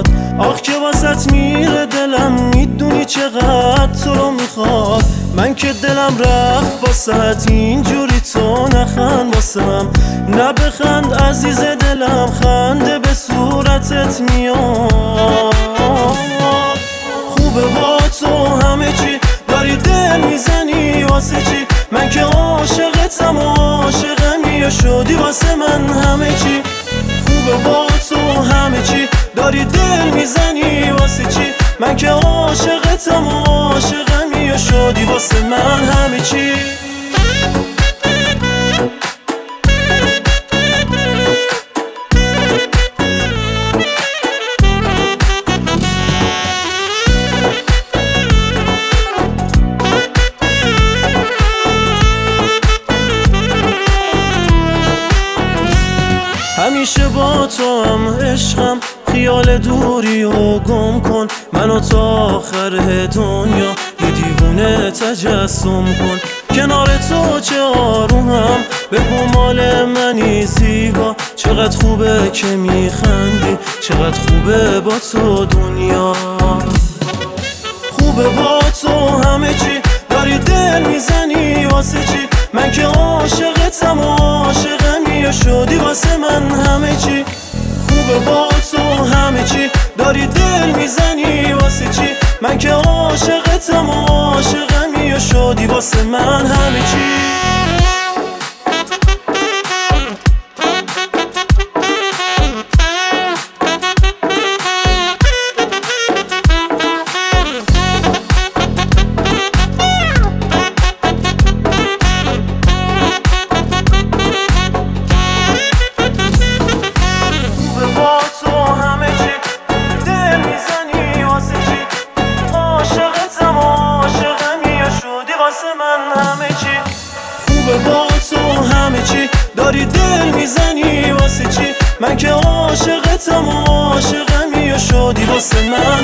میاد. آخ که واسط میره دلم، میدونی چقدر تو رو میخواد. من که دلم رفت واسط، اینجوری تو نخند واسم. نه بخند عزیز دلم، خنده به صورتت میاد. خوبه با تو همه چی، داری دل میزنی واسه چی؟ من که عاشقتم و عاشقمی شدی واسه من همه چی. خوبه با تو همه چی، داری دل میزنی واسه چی؟ من که عاشقتم و عاشقمی شدی واسه من همه چی. همیشه با تو هم عشقم، خیال دوری و گم کن. منو تا آخر دنیا یه دیوونه تجسم کن. کنار تو چه آرومم، بگو مال منی زیبا. چقدر خوبه که میخندی، چقدر خوبه با تو دنیا. خوبه با تو همه چی، داری دل میزنی واسه چی؟ من که عاشقتم و عاشقمی شدی واسه من همه چی. خوبه با تو همه چی، داری دل میزنی واسه چی؟ من که عاشقتم و عاشقمی شدی واسه من همه چی. خوبه با تو همه چی، داری دل میزنی واسه چی؟ من که عاشقتم و عاشقمی شدی واسه من.